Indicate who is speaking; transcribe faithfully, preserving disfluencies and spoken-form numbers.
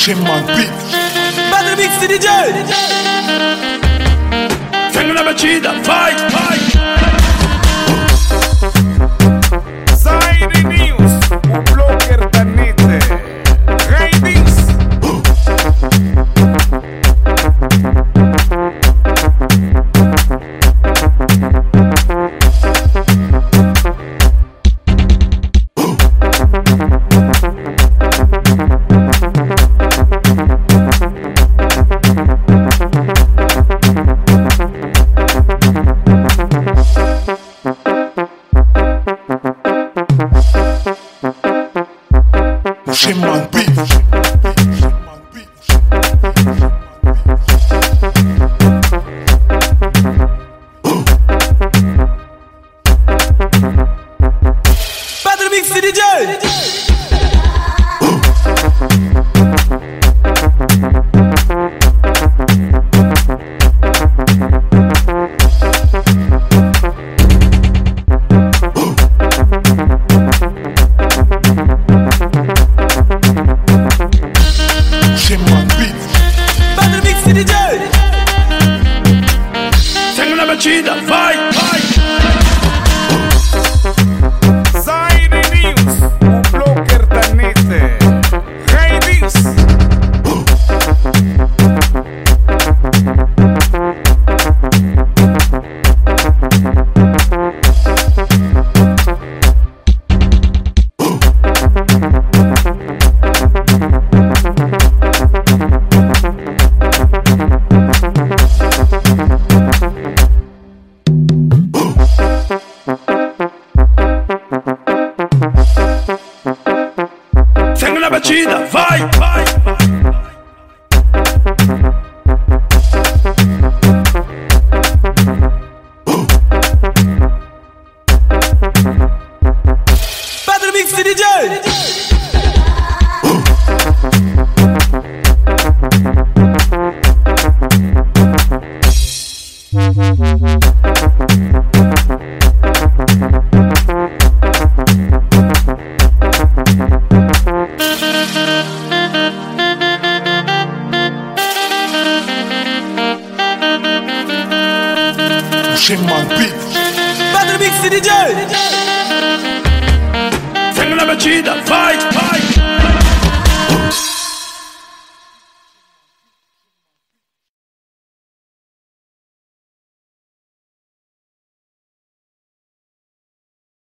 Speaker 1: Shimman Beat.
Speaker 2: Battle Mix D J.
Speaker 3: Tengo una batida, vai, vai.
Speaker 4: Zaire News, o blogger da Nete. Raidings.
Speaker 1: Shimman Beat.
Speaker 2: Battle Mix D J.
Speaker 1: Shimman Beat.
Speaker 2: Battle Mix D J.
Speaker 3: Tengo una batida, vai, vai.
Speaker 4: Zaire News, o blogger da Nete. Raidings.
Speaker 3: Tengo una batida, vai, vai.
Speaker 2: Battle Mix D J.
Speaker 1: Shimman Beat.
Speaker 2: Battle Mix D J.
Speaker 3: Tengo una batida, vai, vai.